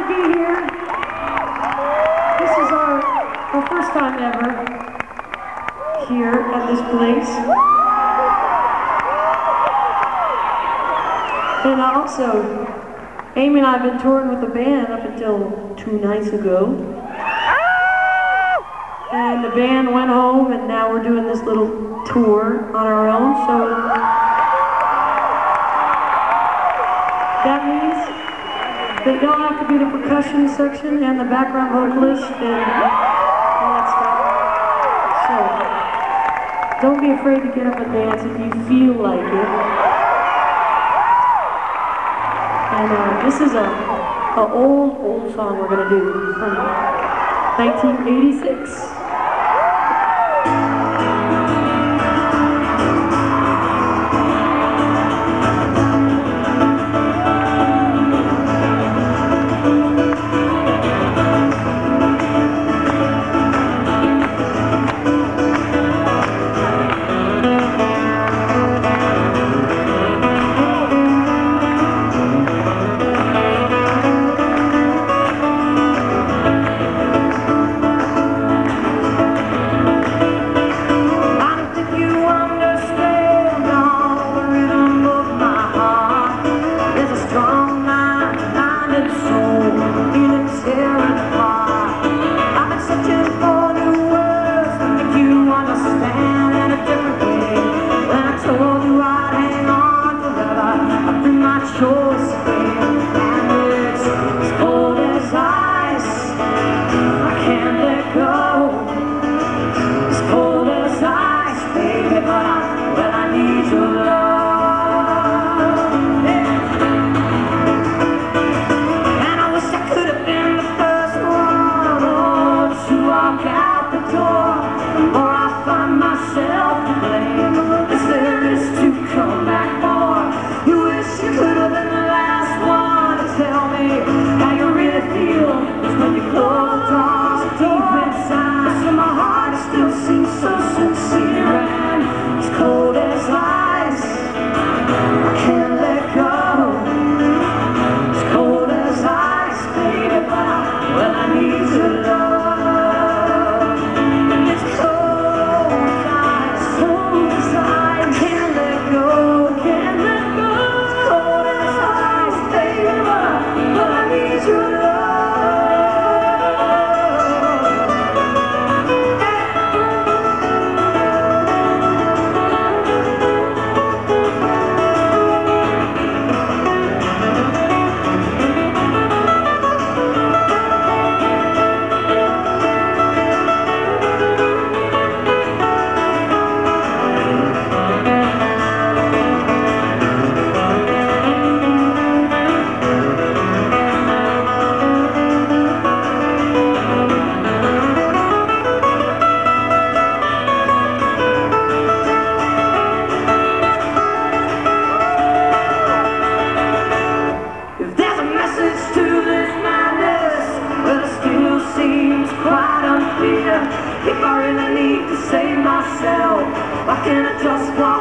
to be here. This is our first time ever here at this place. And also, Amy and I have been touring with the band up until 2 nights ago. And the band went home, and now we're doing this little tour on our own. So that means that y'all have to be the percussion section and the background vocalist and all that stuff. So don't be afraid to get up and dance if you feel like it. And this is a old song we're gonna do from 1986. If I really need to save myself, why can't I just walk?